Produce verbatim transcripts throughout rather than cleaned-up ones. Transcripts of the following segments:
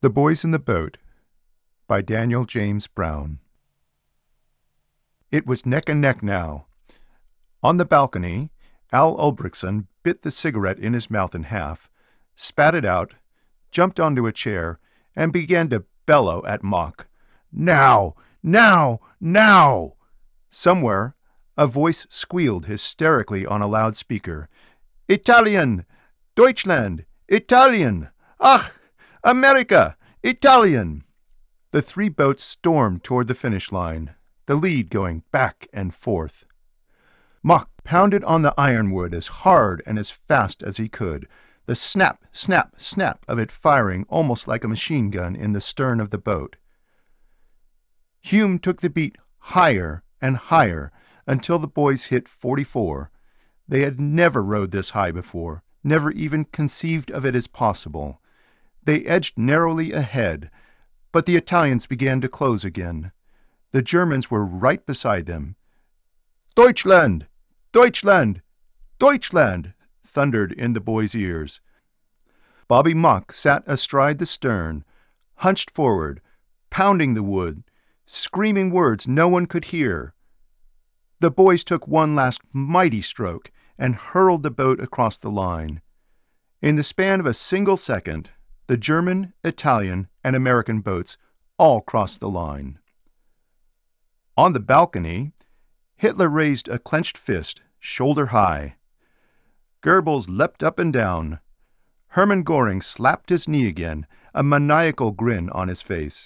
The Boys in the Boat by Daniel James Brown. It was neck and neck now. On the balcony, Al Ulbrichtson bit the cigarette in his mouth in half, spat it out, jumped onto a chair, and began to bellow at Mock. Now! Now! Now! Somewhere, a voice squealed hysterically on a loudspeaker. Italian! Deutschland! Italian! Ach! America! Italian! The three boats stormed toward the finish line, the lead going back and forth. Mock pounded on the ironwood as hard and as fast as he could, the snap, snap, snap of it firing almost like a machine gun in the stern of the boat. Hume took the beat higher and higher until the boys hit forty-four. They had never rowed this high before, never even conceived of it as possible. They edged narrowly ahead, but the Italians began to close again. The Germans were right beside them. Deutschland! Deutschland! Deutschland! Thundered in the boys' ears. Bobby Mock sat astride the stern, hunched forward, pounding the wood, screaming words no one could hear. The boys took one last mighty stroke and hurled the boat across the line. In the span of a single second, the German, Italian, and American boats all crossed the line. On the balcony, Hitler raised a clenched fist, shoulder high. Goebbels leapt up and down. Hermann Göring slapped his knee again, a maniacal grin on his face.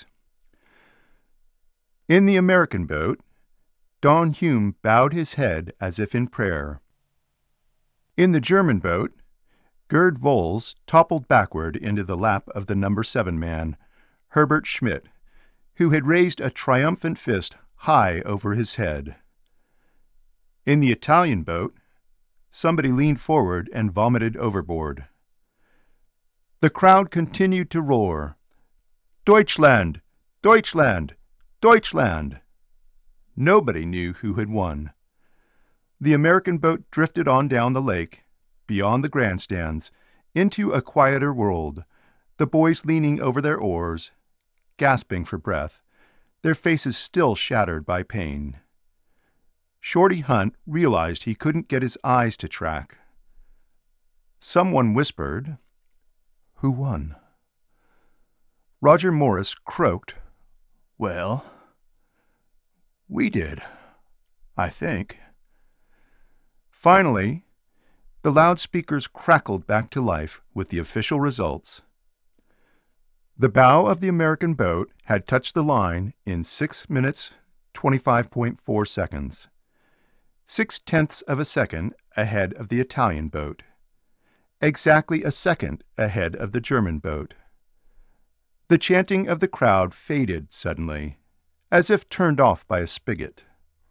In the American boat, Don Hume bowed his head as if in prayer. In the German boat, Gerd Vols toppled backward into the lap of the number seven man, Herbert Schmidt, who had raised a triumphant fist high over his head. In the Italian boat, somebody leaned forward and vomited overboard. The crowd continued to roar, Deutschland! Deutschland! Deutschland! Nobody knew who had won. The American boat drifted on down the lake, beyond the grandstands, into a quieter world, the boys leaning over their oars, gasping for breath, their faces still shattered by pain. Shorty Hunt realized he couldn't get his eyes to track. Someone whispered, "Who won?" Roger Morris croaked, "Well, we did, I think." Finally, the loudspeakers crackled back to life with the official results. The bow of the American boat had touched the line in six minutes, twenty-five point four seconds, six-tenths of a second ahead of the Italian boat, exactly a second ahead of the German boat. The chanting of the crowd faded suddenly, as if turned off by a spigot.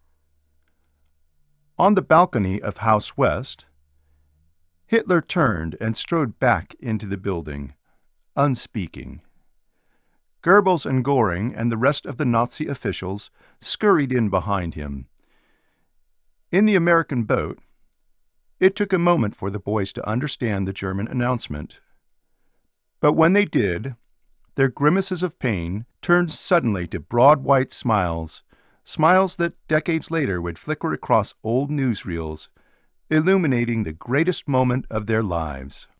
On the balcony of House West, Hitler turned and strode back into the building, unspeaking. Goebbels and Göring and the rest of the Nazi officials scurried in behind him. In the American boat, it took a moment for the boys to understand the German announcement. But when they did, their grimaces of pain turned suddenly to broad white smiles, smiles that decades later would flicker across old newsreels, illuminating the greatest moment of their lives.